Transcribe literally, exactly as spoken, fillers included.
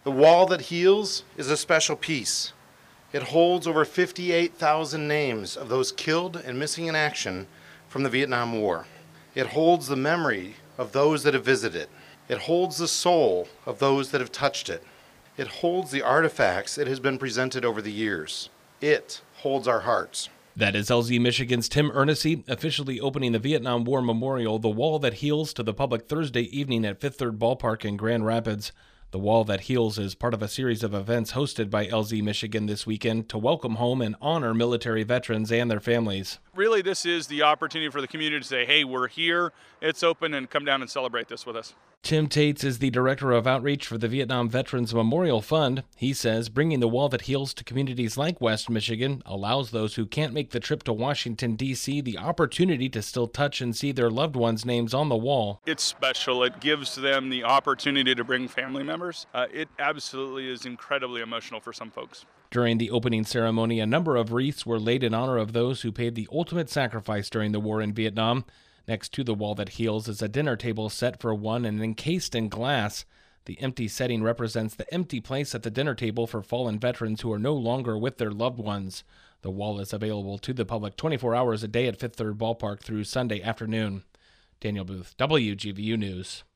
The Wall That Heals is a special piece. It holds over fifty-eight thousand names of those killed and missing in action from the Vietnam War. It holds the memory of those that have visited it. It holds the soul of those that have touched it. It holds the artifacts it has been presented over the years. It holds our hearts. That is L Z Michigan's Tim Ernessy officially opening the Vietnam War Memorial, The Wall That Heals, to the public Thursday evening at Fifth Third Ballpark in Grand Rapids. The Wall That Heals is part of a series of events hosted by L Z Michigan this weekend to welcome home and honor military veterans and their families. Really, this is the opportunity for the community to say, hey, we're here, it's open, and come down and celebrate this with us. Tim Tates is the Director of Outreach for the Vietnam Veterans Memorial Fund. He says bringing The Wall That Heals to communities like West Michigan allows those who can't make the trip to Washington, D C the opportunity to still touch and see their loved ones' names on the wall. It's special. It gives them the opportunity to bring family members. Uh, it absolutely is incredibly emotional for some folks. During the opening ceremony, a number of wreaths were laid in honor of those who paid the ultimate sacrifice during the war in Vietnam. Next to The Wall That Heals is a dinner table set for one and encased in glass. The empty setting represents the empty place at the dinner table for fallen veterans who are no longer with their loved ones. The wall is available to the public twenty-four hours a day at Fifth Third Ballpark through Sunday afternoon. Daniel Booth, W G V U News.